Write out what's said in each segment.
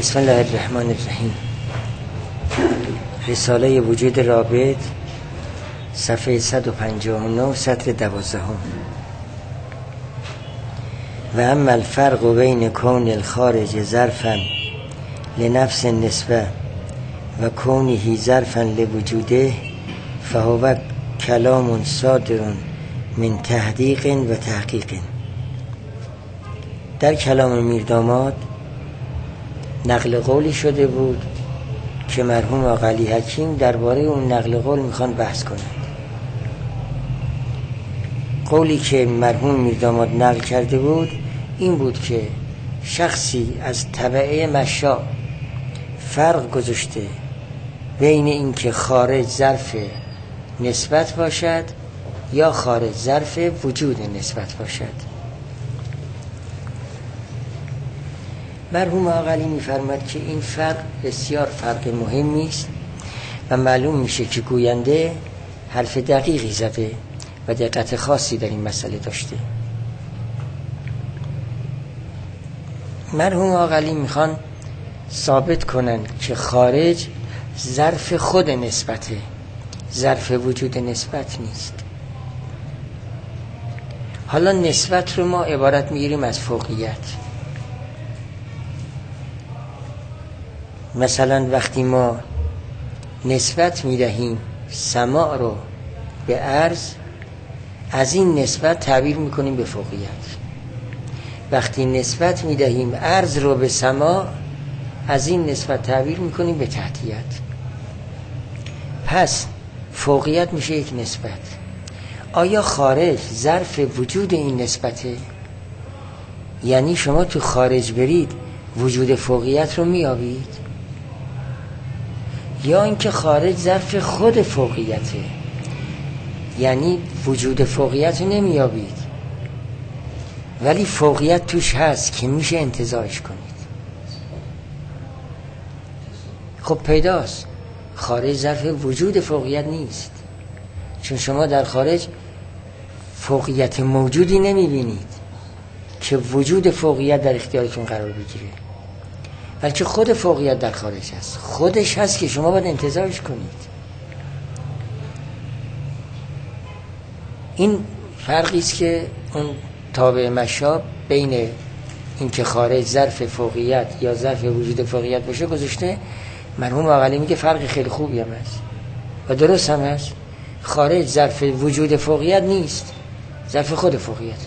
بسم الله الرحمن الرحیم. رساله وجود رابط، صفحه 159، سطر 12. و اما الفرق بین کون الخارج ظرفا لنفس النسبه و کونه ظرفا لوجوده فهو کلام صادر من تحقیق و تحقیق. در کلام میرداماد نقل قولی شده بود که مرحوم آقا علی حکیم درباره اون نقل قول میخوان بحث کنند. قولی که مرحوم میرداماد نقل کرده بود این بود که شخصی از تبعه مشاء فرق گذاشته بین این که خارج ظرف نسبت باشد یا خارج ظرف وجود نسبت باشد. مرحوم آقا علی می‌فرماید که این فرق بسیار فرق مهمی است و معلوم میشه که گوینده حرف دقیقی زده و دقت خاصی در این مسئله داشته. مرحوم آقا علی میخوان ثابت کنند که خارج ظرف خود نسبته، ظرف وجود نسبت نیست. حالا نسبت رو ما عبارت میگیریم از فوقیت. مثلا وقتی ما نسبت میدهیم سماع رو به عرض، از این نسبت تعبیر میکنیم به فوقیت. وقتی نسبت میدهیم عرض رو به سماع، از این نسبت تعبیر میکنیم به تحتیت. پس فوقیت میشه یک نسبت. آیا خارج ظرف وجود این نسبته؟ یعنی شما تو خارج برید وجود فوقیت رو میابید، یا اینکه خارج ظرف خود فوقیته، یعنی وجود فوقیت رو نمیابید ولی فوقیت توش هست که میشه انتزاعش کنید. خب پیداست خارج ظرف وجود فوقیت نیست، چون شما در خارج فوقیت موجودی نمیبینید که وجود فوقیت در اختیارتون قرار بگیره، بلکه خود فوقیت در خارج هست، خودش هست که شما باید انتزاعش کنید. این فرقی است که اون تابع مشاب بین این که خارج ظرف فوقیت یا ظرف وجود فوقیت باشه گذاشته. مرحوم آقا علی میگه فرق خیلی خوبی هم هست و درست هم هست. خارج ظرف وجود فوقیت نیست، ظرف خود فوقیته.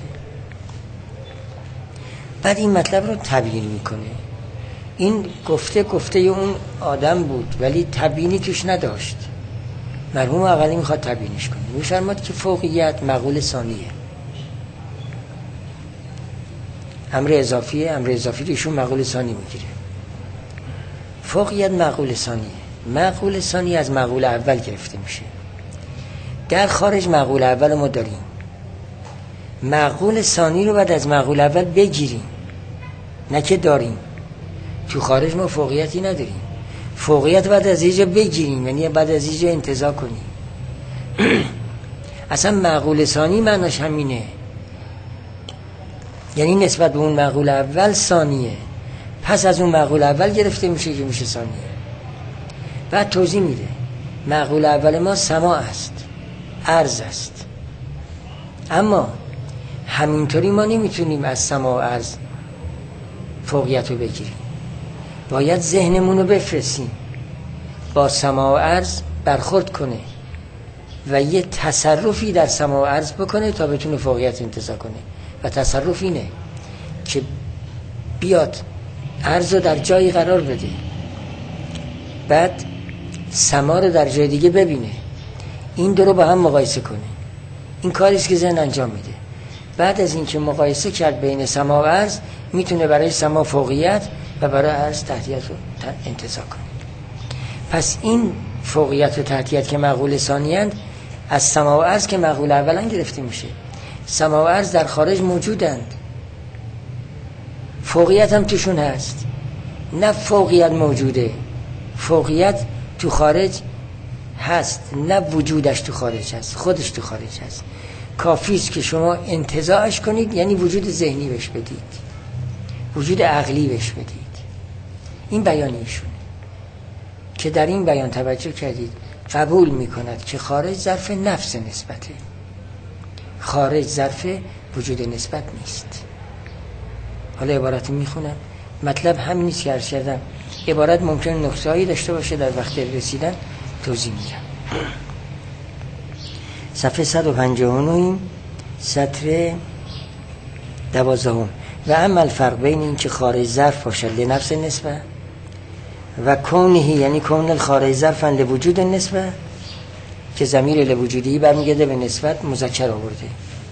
بعد این مطلب رو تبیین میکنه. این گفته اون آدم بود ولی تبیینی توش نداشت. مرحوم آقا علی میخواد تبیینش کنه. میفرماد که فوقیت مقول ثانیه، امر اضافیه، امر اضافی رو ایشون مقول ثانی میگیره. فوقیت مقول ثانیه. مقول ثانی از مقول اول گرفته میشه. در خارج مقول اول ما داریم، مقول ثانی رو بعد از مقول اول بگیریم، نه که داریم. تو خارج ما فوقیتی نداریم، فوقیت بعد از اینجا بگیریم، یعنی بعد از اینجا انتزاع کنیم. اصلا مقول ثانی معناش همینه، یعنی نسبت به اون مقول اول ثانیه، پس از اون مقول اول گرفته میشه که میشه ثانیه. بعد توضیح میده مقول اول ما سماع است، عرض است، اما همینطوری ما نمیتونیم از سماع و عرض فوقیت رو بگیریم. باید ذهنمون رو بفرستیم با سماع و عرض برخورد کنه و یه تصرفی در سماع و عرض بکنه تا بتونه فوقیت انتزاع کنه. و تصرف اینه که بیاد عرض رو در جایی قرار بده، بعد سماع رو در جای دیگه ببینه، این دو رو با هم مقایسه کنه. این کاریست که ذهن انجام میده. بعد از اینکه مقایسه کرد بین سماع و عرض، میتونه برای سماع فوقیت و برای عرض تحتیت رو انتزاع کنه. پس این فوقیت و تحتیت که مقول ثانی‌اند، از سماع و عرض که مقول اولاً گرفته میشه. سماع و عرض در خارج موجودند، فوقیت هم توشون هست. نه فوقیت موجوده، فوقیت تو خارج هست، نه وجودش تو خارج هست، خودش تو خارج هست. کافیست که شما انتزاعش کنید، یعنی وجود ذهنی بهش بدید، وجود عقلی بهش بدید. این بیان ایشونه که در این بیان توجه کردید قبول میکند که خارج ظرف نفس نسبته، خارج ظرف وجود نسبت نیست. حالا عبارت میخونم، مطلب همین نیست که عرض کردم، عبارت ممکن نقصه‌ای داشته باشه، در وقت رسیدن توضیح میدم. صفحه 159 سطر 12. و اما الفرق بین این که خارج ظرف باشد لنفس نسبه و کونه، یعنی کون الخارج ظرفا لوجود نسبه که ضمیر لوجودی برمیگرده به نسبت مذکر آورده.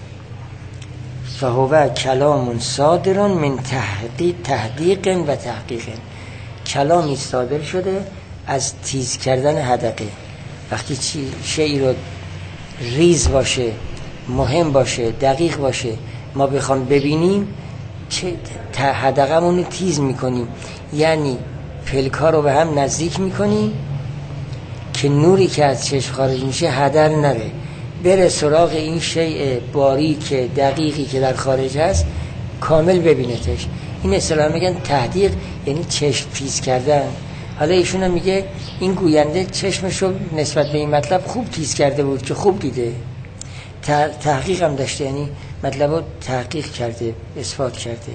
فهو کلام صادر من تحقیق و تحقیق، کلامی صادر شده از تیز کردن حدقه. وقتی شیئی رو ریز باشه، مهم باشه، دقیق باشه، ما بخوام ببینیم چه حدقمون رو تیز میکنیم، یعنی پلکا رو به هم نزدیک میکنیم که نوری که از چشم خارج میشه هدر نره، بره سراغ این شیء باریک دقیقی که در خارج هست، کامل ببینتش. این اصطلاح میگن تحقیق، یعنی چشم تیز کردن. حالا ایشون هم میگه این گوینده چشمش رو نسبت به این مطلب خوب تیز کرده بود که خوب دیده، تحقیق هم داشته، یعنی مطلب رو تحقیق کرده، اثبات کرده.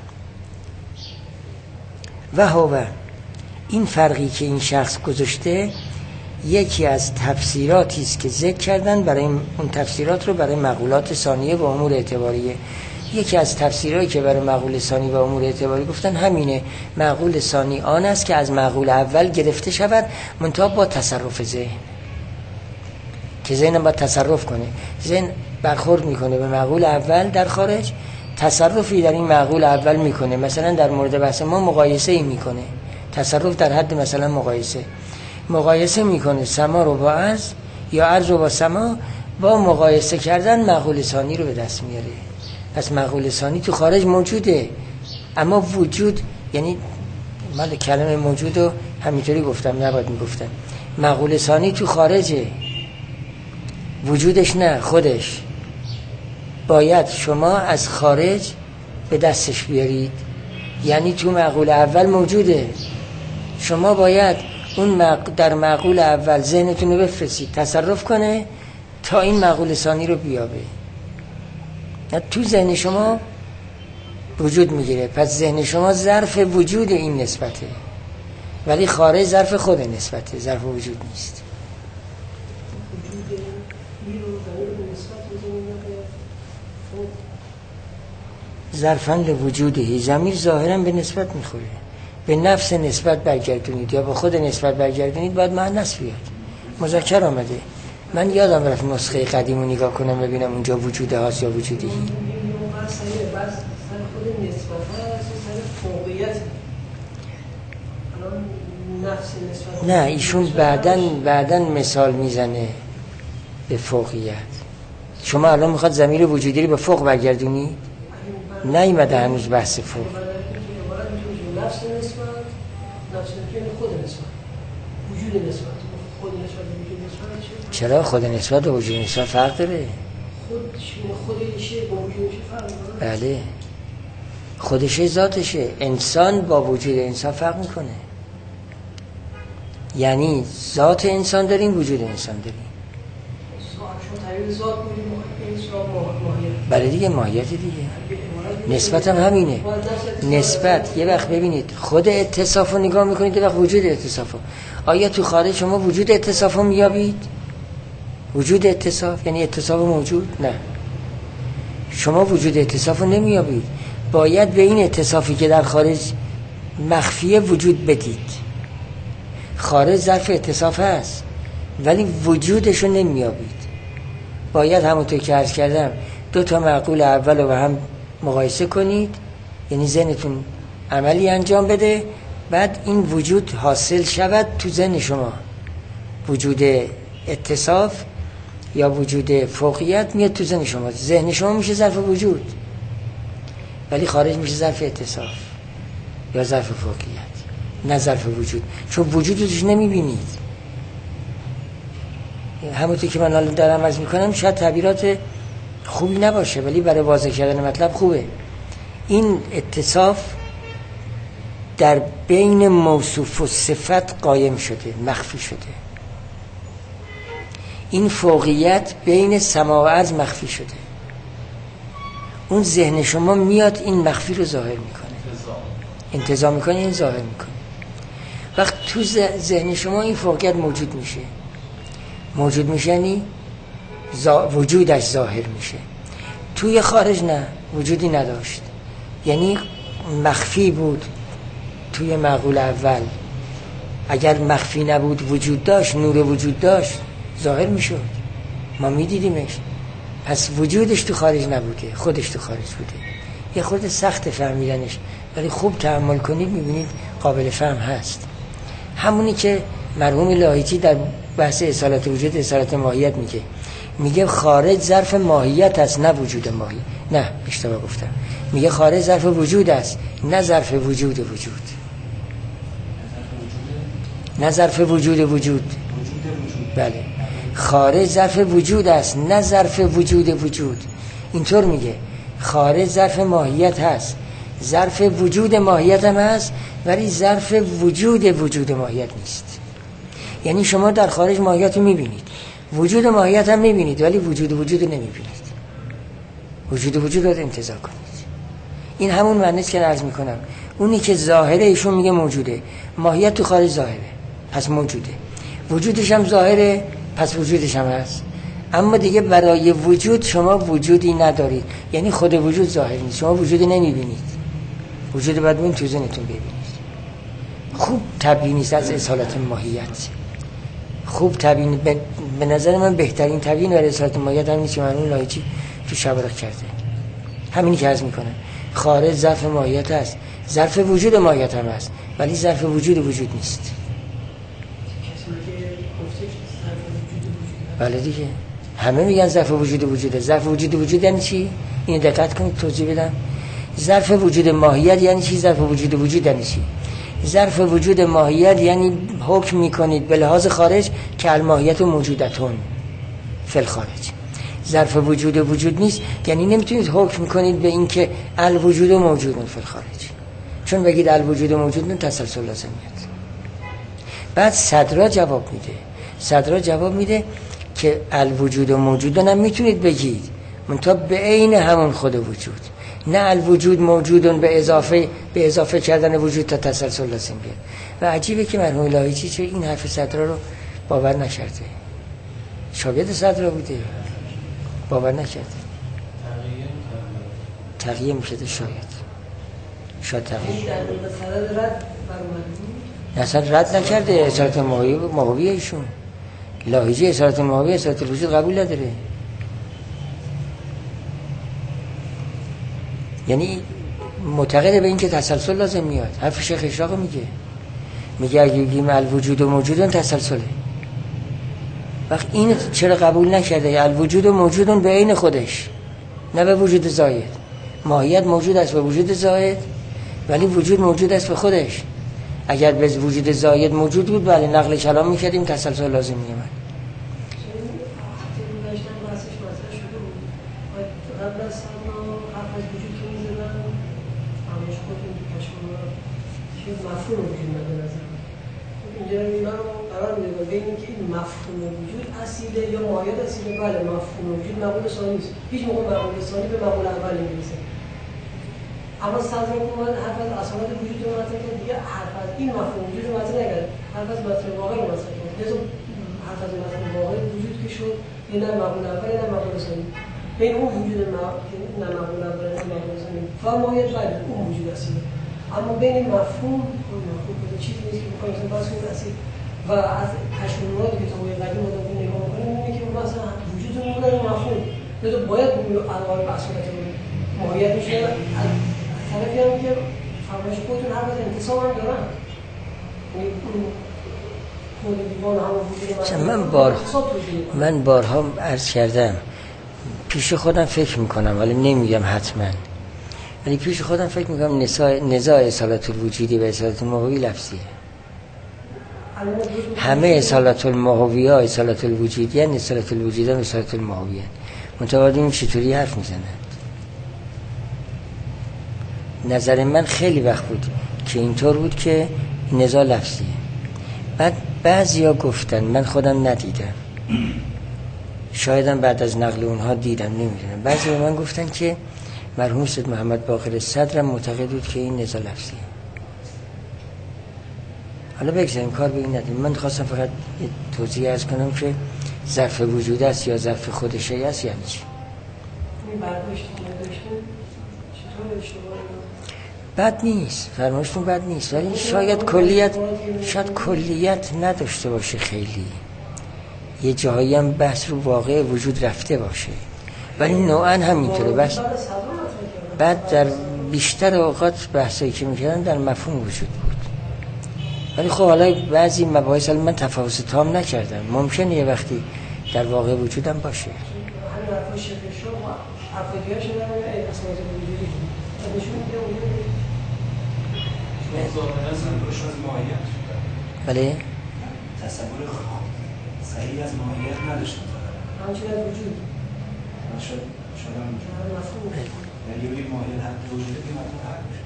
و هو، این فرقی که این شخص گذاشته یکی از تفسیراتی است که ذکر کردن، برای اون تفسیرات رو برای مقولات ثانیه و امور اعتباریه. یکی از تفسیرهایی که برای مقول ثانی و امور اعتباری گفتن همینه، مقول ثانی آن است که از مقول اول گرفته شود منتها با تصرف ذهن، که ذهن باید تصرف کنه. ذهن برخورد میکنه به مقول اول در خارج، تصرفی در این مقول اول میکنه. مثلا در مورد بحث ما مقایسه ای میکنه، تصرف در حد مثلا مقایسه میکنه سما رو با عرض یا عرض رو با سما، با مقایسه کردن مقول ثانی رو به دست میاره. پس مقول ثانی تو خارج موجوده، اما وجود، یعنی من کلمه موجود رو همینطوری گفتم، نباید میگفتم. مقول ثانی تو خارجه، وجودش نه، خودش. باید شما از خارج به دستش بیارید، یعنی تو مقول اول موجوده، شما باید اون در مقول اول ذهنتون رو بفرستید تصرف کنه تا این مقول ثانی رو بیابه. تو ذهن شما وجود میگیره، پس ذهن شما ظرف وجود این نسبته، ولی خارج ظرف خود نسبته، ظرف وجود نیست. ظرفاً لوجوده، ضمیر ظاهراً به نسبت میخوره، به نفس نسبت برگردونید یا به خود نسبت برگردونید، باید مؤنث بیاد، مذکر آمده. من یادم رفت نسخه قدیمو نگاه کنم ببینم اونجا وجوده هاست یا وجودی. نه، ایشون بعدن مثال میزنه به فوقیت. شما الان میخواد ضمیر وجودی رو به فوق برگردونی؟ نیومده هنوز بحث فوق. نفس خود نسبت، وجود نسبت، خود نسبت وجود نسبت. چرا خود نسبت و وجود نسبت فرق داره؟ خودشه با وجودشه فرق داره. بله، خودشه ذاتشه. انسان با وجود انسان فرق میکنه، یعنی ذات انسان داریم، وجود انسان داریم. شما تعریف ذات می‌کنید، ماهیت. بله دیگه، ماهیت دیگه. نسبت هم همینه. نسبت یه وقت ببینید خود اتصاف رو نگاه میکنید، یه وقت وجود اتصاف رو. آیا تو خارج شما وجود اتصاف رو میابید؟ وجود اتصاف یعنی اتصاف موجود؟ نه، شما وجود اتصاف رو نمیابید. باید به این اتصافی که در خارج مخفیه وجود بدید. خارج ظرف اتصاف هست ولی وجودش رو نمیابید. باید همونطور که عرض کردم دو تا معقول اول رو به هم مقایسه کنید، یعنی ذهنتون عملی انجام بده، بعد این وجود حاصل شود تو ذهن شما. وجود اتصاف یا وجود فوقیت میاد تو ذهن شما، ذهن شما میشه ظرف وجود، ولی خارج میشه ظرف اتصاف یا ظرف فوقیت، نه ظرف وجود، چون وجود رو توش نمیبینید. همونطور که من الان دارم عرض میکنم شاید تعبیرات خوبی نباشه، ولی برای واضح کردن مطلب خوبه. این اتصاف در بین موصوف و صفت قایم شده، مخفی شده. این فوقیت بین سما و ارض مخفی شده. اون ذهن شما میاد این مخفی رو ظاهر میکنه، انتزاع میکنه، این ظاهر میکنه. وقت تو ذهن شما این فوقیت موجود میشه یعنی وجودش ظاهر میشه. توی خارج نه، وجودی نداشت، یعنی مخفی بود. توی معقول اول اگر مخفی نبود، وجود داشت، نور وجود داشت، ظاهر میشد، ما میدیدیمش. پس وجودش تو خارج نبوده، خودش تو خارج بوده. یه خورده سخت فهمیدنش، ولی خوب تأمل کنید میبینید قابل فهم هست. همونی که مرحوم لاهیجی در بحث اصالت وجود، اصالت ماهیت میگه خارج ظرف ماهیت است، نه وجود ماهی. نه، اشتباه گفتم. میگه خارج ظرف وجود است، نه ظرف وجود. نه ظرف وجود. بله، خارج ظرف وجود است، نه ظرف وجود. اینطور میگه خارج ظرف ماهیت هست، ظرف وجود ماهیت هم هست، ولی ظرف وجود ماهیت نیست. یعنی شما در خارج ماهیت رو میبینید، وجود ماهیت هم میبینید، ولی وجود رو نمیبینید. وجود رو انتزاع کنید. این همون معنیست که عرض میکنم. اونی که ظاهره ایشون میگه موجوده، ماهیت تو خارج ظاهره، پس موجوده. وجودش هم ظاهره، پس وجودش هم هست. اما دیگه برای وجود شما وجودی ندارید، یعنی خود وجود ظاهر نیست، شما وجودی نمیبینید. وجود باید ببینید، تو ذهنتون ببینید. خوب تبیین است از اصالت ماهیت. خوب تبیین، به نظر من بهترین تبیین برای اصالت ماهیت همینی که مرحوم لاهیجی تو شوارق کرده. همینی که عرض میکنه خارج ظرف ماهیت است، ظرف وجود ماهیت هم است، ولی ظرف وجود نیست. بله دیگه، همه میگن ظرف وجوده. ظرف وجود یعنی چی؟ اینو دقت کنید توضیح بدم. ظرف وجود ماهیت یعنی چی؟ ظرف وجود یعنی چی؟ ظرف وجود ماهیت یعنی حکم میکنید به لحاظ خارج که الماهیت موجودتون فی الخارج. ظرف وجود نیست، یعنی نمیتونید حکم کنید به این که الوجود موجودون فی الخارج، چون بگید الوجود موجودون تسلسل لازم میاد. بعد صدرا جواب میده که الوجود موجودون هم میتونید بگید، منتها به عین همون خود وجود، نه الوجود موجودون به اضافه کردن وجود تا تسلسل لازم بیاد. و عجیبه که مرحوم لاهیجی چه این حرف صدرا رو باور نکرده. شاگرد صدرا بوده، باور نکرده. تغییر میشه، شاید تغییر اصلا رد نکرده. اصالت ماهوی ایشون لاهیجی اصالت ماهوی، اصالت وجود قبول نداره. یعنی معتقده به این که تسلسل لازم میاد. حرف شیخ اشراق میگه اگه بگیم الوجود و موجودون تسلسله. وقت این چرا قبول نکرده؟ الوجود و موجودون به عین خودش، نه به وجود زاید. ماهیت موجود است به وجود زاید، ولی وجود موجود است به خودش. اگر به وجود زاید موجود بود، بله نقل کلام میکردیم، تسلسل لازم میومد. مفهوم وجود اصیله یا ماهیت اصیله؟ بله، مفهوم وجود مقبول ثانی است، هیچ موقع مقبول ثانی به مقبول اول نمیرسه. اما صدر اومد حرف از اصالت وجود رو مطرح کرد، دیگه حرف از این مفهوم وجود رو مطرح نکرد، حرف از مطلب واقعی رو مطرح کرد. لذا حرف از مطلب واقعی وجود که شد، این نه مقبول اول نه مقبول ثانی، بین اون وجود نه مقبول اول نه مقبول ثانی و ماهیت بله اون وجود اصیله. اما بین مفهوم چیزی نیست که بخوایم بحث کنیم اصیل. و از تشریحاتی که توی قدیم آدم نگاه می‌کنیم می‌بینیم که مثلا وجود اون مفهوم لذا باید اون انواع اصالت ماهیت میشه. از طرفی هم که فرمایش خودتون هر وقت انتصاب هم دارن، من بارها عرض کردم، پیش خودم فکر میکنم ولی نمیگم حتما، ولی پیش خودم فکر میکنم نزاع اصالت الوجودی و اصالت الماهوی لفظیه. همه اصالت الماهوی ها اصالت الوجودی هست، اصالت الوجودی هم اصالت الماهوی هست. متوادیم چطوری حرف میزنند؟ نظر من خیلی وقت بود که اینطور بود که نزاع لفظیه. بعد بعضیا گفتن، من خودم ندیدم، شایدم بعد از نقل اونها دیدم، نمیدونم، بعضی به من گفتن که مرحوم سید محمد باقر صدرم معتقد بود که این نزاع لفظیه. حالا بگذاریم، کار به این نداریم. من خواستم فقط توضیح ارز کنم که ظرف وجود است یا ظرف خودشه است یعنی چی. بد نیست، فرمایشتون بد نیست، ولی شاید کلیت نداشته باشه. خیلی یه جایی هم بحث رو واقع وجود رفته باشه، ولی نوعا همینطوره. بس بعد در بیشتر اوقات بحثایی که میکردن در مفهوم وجود بود، ولی خب حالا بعضی مباحث من تفاوت تام نکردم، ممکنه یه وقتی در واقع وجودم باشه. بله تصور صحیح از ماهیت نداشتم، همچنین از وجود شدم مفهوم یعنی ماهیت حق وجوده که مطلب حق میشه.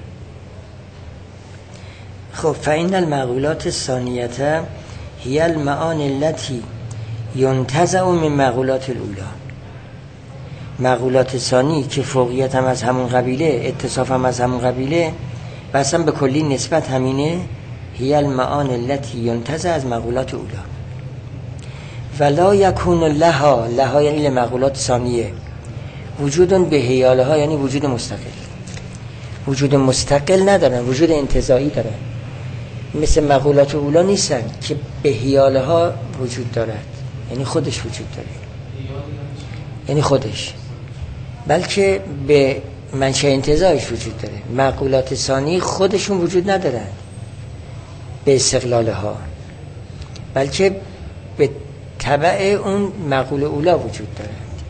خب فإن المعقولات الثانیة هي المعانی التي ينتزع من معقولات الاولى. معقولات ثانی که فوقیت هم از همون قبیله، اتصاف هم از همون قبیله و اصلا به کلی نسبت همینه، هی المعانی التي ينتزع از معقولات اولی ولا یکون لها یعنی لمعقولات ثانیه وجودن به حیالها، یعنی وجود مستقل. وجود مستقل ندارن، وجود انتزاعی دارن. مثل معقولات اولی نیستن که به حیالها وجود دارد، یعنی خودش وجود داره، یعنی خودش، بلکه به منشأ انتزاعش وجود داره. معقولات ثانی خودشون وجود ندارن به استقلالها، بلکه به تبع اون معقول اولا وجود دارند.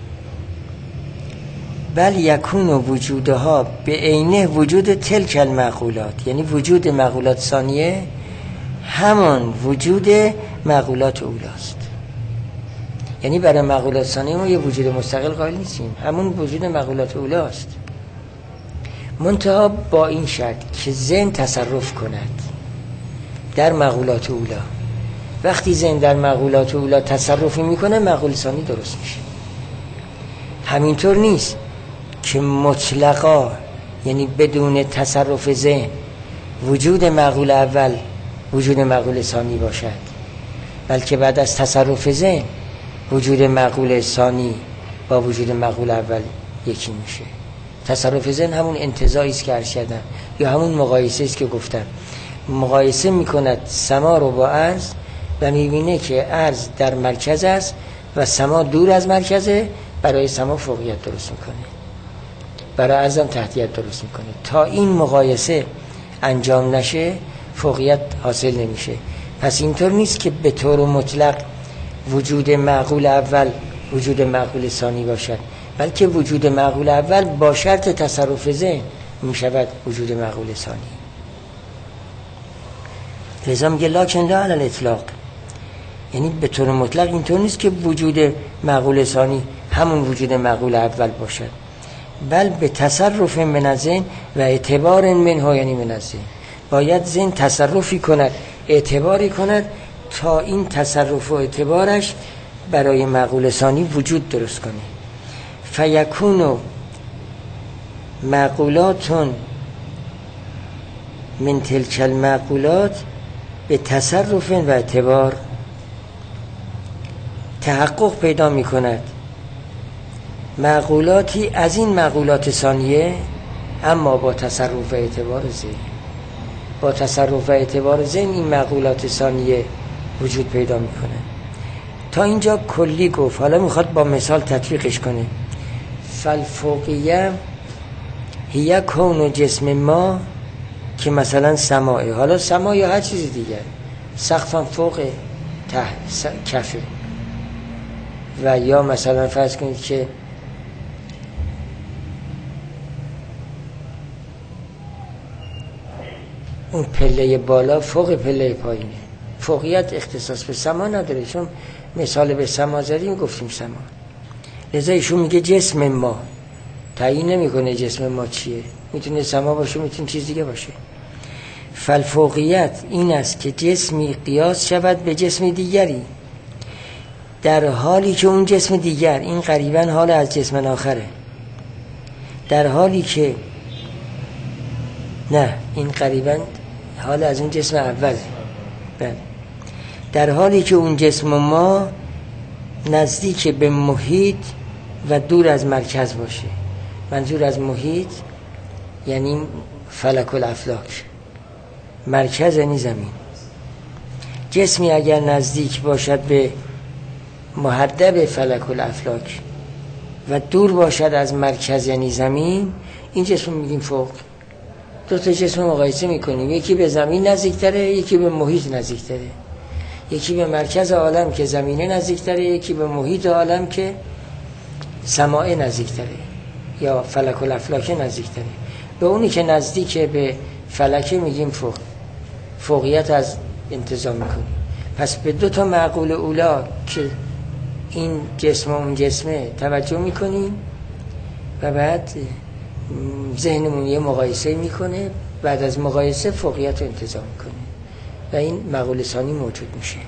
بل یکون وجودها به عینه وجود تلک المعقولات، یعنی وجود معقولات ثانیه همان وجود معقولات اولاست. یعنی برای معقولات ثانیه ما یه وجود مستقل قائل نیستیم، همون وجود معقولات اولاست، منتها با این شرط که ذهن تصرف کند در معقولات اولا. وقتی ذهن در معقولات اولا تصرفی میکنه معقول ثانی درست میشه. همینطور نیست که مطلقا، یعنی بدون تصرف ذهن، وجود معقول اول وجود معقول ثانی باشد، بلکه بعد از تصرف ذهن وجود معقول ثانی با وجود معقول اول یکی میشه. تصرف ذهن همون انتزاعی است که عرض کردم، یا همون مقایسه است که گفتم. مقایسه میکند سما رو با عرض و میبینه که عرض در مرکز است و سما دور از مرکزه، برای سما فوقیت درست میکنه، برای عرض هم تحتیت درست میکنه. تا این مقایسه انجام نشه فوقیت حاصل نمیشه. پس اینطور نیست که به طور مطلق وجود معقول اول وجود معقول ثانی باشد، بلکه وجود معقول اول با شرط تصرف ذهن میشود وجود معقول ثانی. لذا میگه لکن لا علی الاطلاق، یعنی به طور مطلق اینطور نیست که وجود معقول ثانی همون وجود معقول اول باشد، بل به تصرف من الذهن و اعتبار منه، یعنی من الذهن باید ذهن تصرفی کند، اعتباری کند تا این تصرف و اعتبارش برای معقول ثانی وجود درست کنه. فیکون معقولات من تلک المعقولات به تصرف و اعتبار تحقق پیدا می کند. معقولاتی از این معقولات ثانیه، اما با تصرف و اعتبار ذهن. با تصرف و اعتبار ذهن این معقولات ثانیه وجود پیدا می کنه. تا اینجا کلی گفت، حالا میخواد با مثال تطبیقش کنه. فالفوقیه هی کون جسم ما، که مثلا سماعه، حالا سما یا هر چیز دیگر، سقفم فوق کفه، و یا مثلا فرض کنید که اون پله بالا فوق پله پایینه. فوقیت اختصاص به سما نداره، چون مثال به سما زدیم گفتیم سما. لذا ایشون میگه جسم ما، تعیین نمیکنه جسم ما چیه، میتونه سما باشه میتونه چیز دیگه باشه. فالفوقیت این است که جسمی قیاس شود به جسم دیگری در حالی که اون جسم دیگر، این قریبا حال از جسم آخره، در حالی که نه این قریبا حال از اون جسم اوله، بله، در حالی که اون جسم ما نزدیک به محیط و دور از مرکز باشه. منظور از محیط یعنی فلک الافلاک، مرکز یعنی زمین. جسمی اگر نزدیک باشد به محدب فلک الافلاک و دور باشد از مرکز یعنی زمین، این جسم میگیم فوق. دو تا جسم مقایسه میکنیم، یکی به زمین نزدیکتره، یکی به محیط نزدیکتره، یکی به مرکز عالم که زمینه نزدیکتره، یکی به محیط عالم که سماع نزدیکتره یا فلک الافلاک نزدیکتره. به اونی که نزدیک به فلک میگیم فوق، فوقیت از انتزاع میکنیم. پس به دو تا معقول اولا که این جسم و اون جسمه توجه میکنیم و بعد ذهنمون یه مقایسه میکنه، بعد از مقایسه فوقیت رو انتزاع میکنه و این معقول ثانی موجود میشه.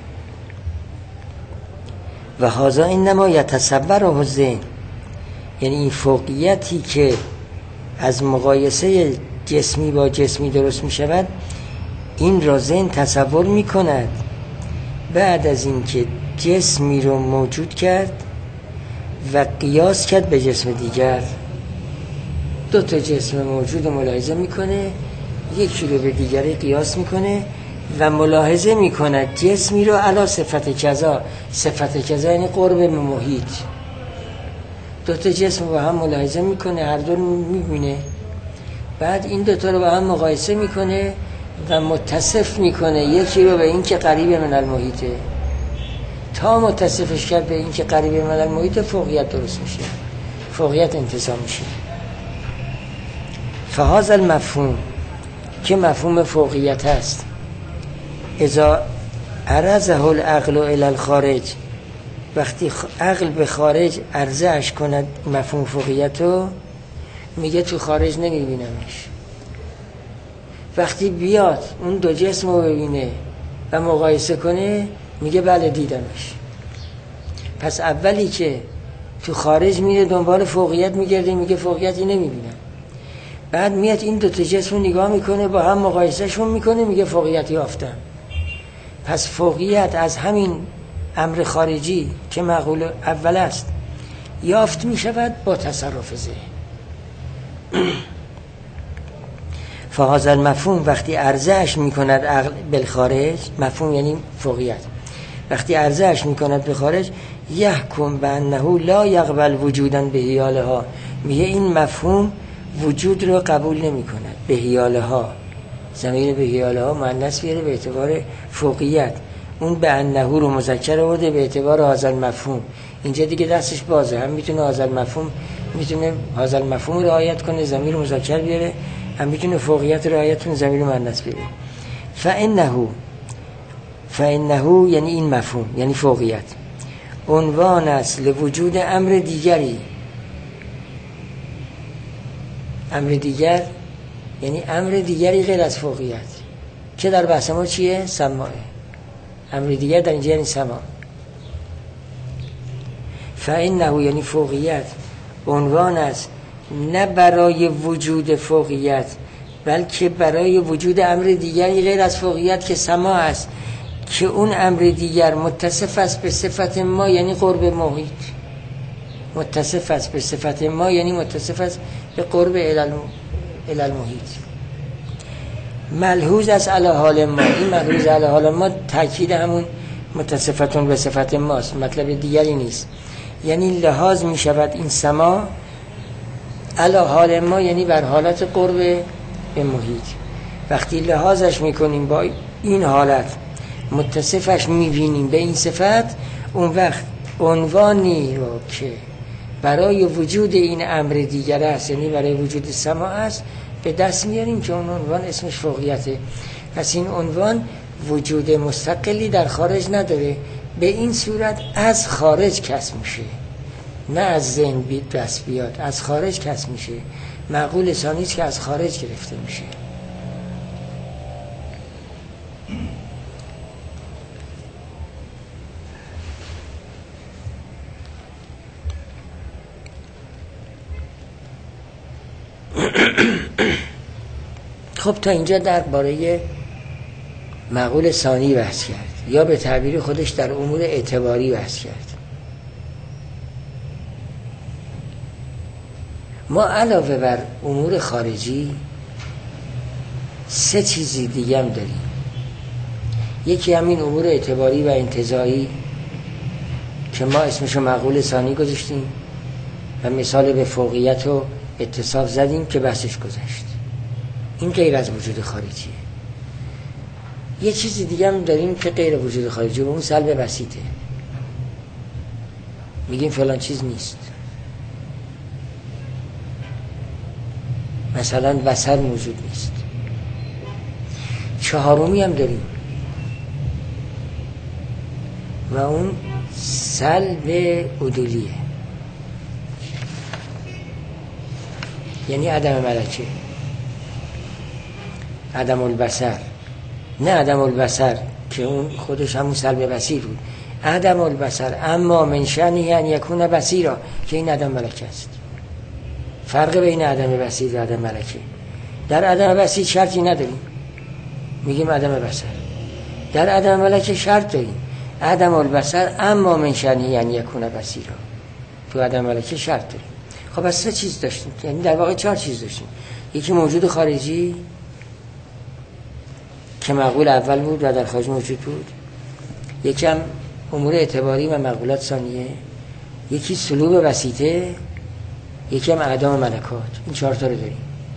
و هذا انما یتصوره الذهن، یعنی این فوقیتی که از مقایسه جسمی با جسمی درست میشود، این را ذهن تصور میکند بعد از اینکه جسمی رو موجود کرد و قیاس کرد به جسم دیگر. دو تا جسم موجود ملاحظه میکنه، یکی رو به دیگری قیاس میکنه و ملاحظه میکند جسمی رو علی صفت کذا. صفت کذا یعنی قرب به محیط. دو تا جسم با هم ملاحظه میکنه، هر دو رو میبینه، بعد این دو تا رو با هم مقایسه میکنه و متصف میکنه یکی رو به این که قریب من المحیطه. تا متصفش کرد به این که قریب من المحیطه، فوقیت درست میشه، فوقیت انتزاع میشه. فهذا المفهوم که مفهوم فوقیت است، اذا عرضه العقل الى الخارج، وقتی عقل به خارج عرضه اش کند مفهوم فوقیت رو، میگه تو خارج نمیبینمش. وقتی بیاد اون دو جسم رو ببینه و مقایسه کنه، میگه بله دیدمش. پس اولی که تو خارج میره دنبال فوقیت میگرده، میگه فوقیتی نمیبینم. بعد میاد این دو تا جسم رو نگاه میکنه، با هم مقایسه شون میکنه، میگه فوقیت یافتم. پس فوقیت از همین امر خارجی که معقول اول است یافت میشود با تصرف ذهن. فهذا المفهوم وقتی عرضهش میکند عقل بالخارج، مفهوم یعنی فوقیت، وقتی عرضهش میکند به خارج، یحکم بانه لا یقبل وجودا به حیالها، میگه این مفهوم وجود رو قبول نمیکند به حیالها. ضمیر به حیالها مؤنث بیاره به اعتبار فوقیت، اون به انه رو مذکر آورده به اعتبار هذا المفهوم. اینجا دیگه دستش بازه، هم میتونه هذا المفهوم، میتونه هذا المفهوم رعایت کنه ضمیر مذکر بیاره، هم میتونه فوقیت رعایت کنه ضمیر مؤنث بیاره. فانه یعنی این مفهوم یعنی فوقیت عنوان است لوجود امر دیگری. امر دیگر یعنی امر دیگری غیر از فوقیت که در بحث ما چیه؟ سماعه. امر دیگر در اینجا یعنی سماع. فانه یعنی فوقیت عنوان است نه برای وجود فوقیت، بلکه برای وجود امر دیگری غیر از فوقیت که سماع است، که اون امر دیگر متصف است به صفت ما یعنی قرب محیط. متصف است به صفت ما یعنی متصف است به قرب المحیط. ملحوظ است علی حال ما، این ملحوظ علی حال ما تاکید همون متصفتون به صفت ماست، مطلب دیگری نیست. یعنی لحاظ می شود این سما علی حال ما یعنی بر حالت قرب به محیط. وقتی لحاظش میکنیم با این حالت، متصفش میبینیم به این صفت، اون وقت عنوانی رو که برای وجود این امر دیگر است یعنی برای وجود سما است به دست میاریم که اون عنوان اسمش فوقیته. پس این عنوان وجود مستقلی در خارج نداره، به این صورت از خارج کسب میشه، نه از ذهن دست بیاد، از خارج کسب میشه. معقول ثانی که از خارج گرفته میشه. خب تا اینجا درباره معقول ثانی بحث کرد، یا به تعبیر خودش در امور اعتباری بحث کرد. ما علاوه بر امور خارجی 3 چیزی دیگه هم داریم. یکی همین امور اعتباری و انتزاعی که ما اسمشو معقول ثانی گذاشتیم و مثال به فوقیت و اتصاف زدیم که بحثش گذشت. این غیر از وجود خارجیه. یه چیزی دیگه هم داریم که غیر وجود خارجی، اون سلب بسیطه. میگیم فلان چیز نیست. مثلا بصر موجود نیست. 4می هم داریم و اون سلب عدولیه، یعنی عدم ملکه، عدم البصر. نه عدم البصر که اون خودش همون سلب بصیر بود، عدم البصر اما من شأنه ان یکون بصیرا که این عدم ملکه است. فرق بین عدم بصیر و عدم ملکه. در عدم بصیر شرطی نداریم، میگیم عدم بصر. در عدم ملکه شرط داریم، عدم البصر اما من شأنه ان یکون بصیرا. تو عدم ملکه شرط داریم. خب از 3 چیز داشتیم، یعنی در واقع 4 چیز داشتیم. یکی موجود خارجی که معقول اول بود و در خارج موجود بود، یکی هم امور اعتباری و معقولات ثانیه، یکی سلوب وسیطه، یکی هم اعدام ملکات. این 4 تا رو داریم.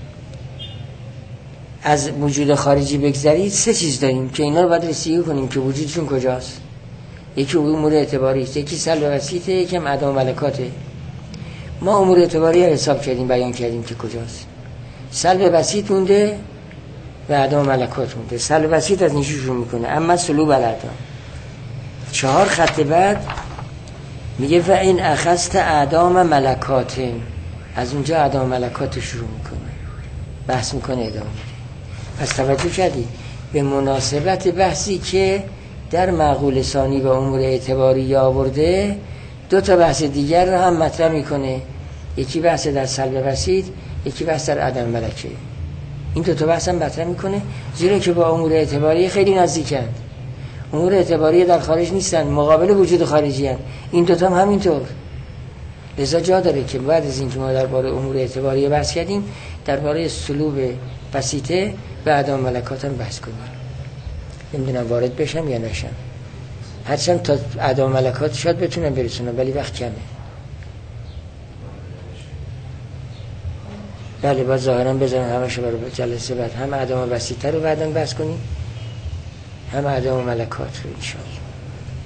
از وجود خارجی بگذرید 3 چیز داریم که اینا رو باید رسیدگی کنیم که وجودشون کجاست. یکی امور اعتباری است، یکی سلب وسیطه، یکی هم اعدام ملکاته. ما امور اعتباری رو حساب کردیم، بیان کردیم که کجاست. سلب وسیط مونده و اعدام ملکات مونده. سلب وسیط از نیشوشون میکنه، اما سلوب الاعدام. 4 خط بعد میگه و این اخذت اعدام ملکات، از اونجا اعدام ملکات شروع میکنه، بحث میکنه، ادامه میده. پس توجه کردی به مناسبت بحثی که در معقول ثانی و امور اعتباری آورده، 2 تا بحث دیگر رو هم مطرح میکنه. یکی بحث در سلب وسیط، یکی بحث در عدم ملکه. این 2 تا بحث هم مطرح میکنه، زیرا که با امور اعتباری خیلی نزدیکند. امور اعتباری در خارج نیستن، مقابل وجود خارجی هستند. این 2 تا هم همینطور. لذا جا داره که بعد از اینکه ما درباره امور اعتباری بحث کردیم، درباره سلوب بسیطه و عدم ملکات هم بحث کنیم. نمیدونم وارد بشم یا نشم. هرچند تا عدم ملکات شاید بتونم برسونم، ولی وقت کمه. بله باید ظاهرا بذارم همشو برای جلسه بعد، هم عدم بسیطه رو بعداً بحث کنیم، هم عدم ملکات رو انشاءالله.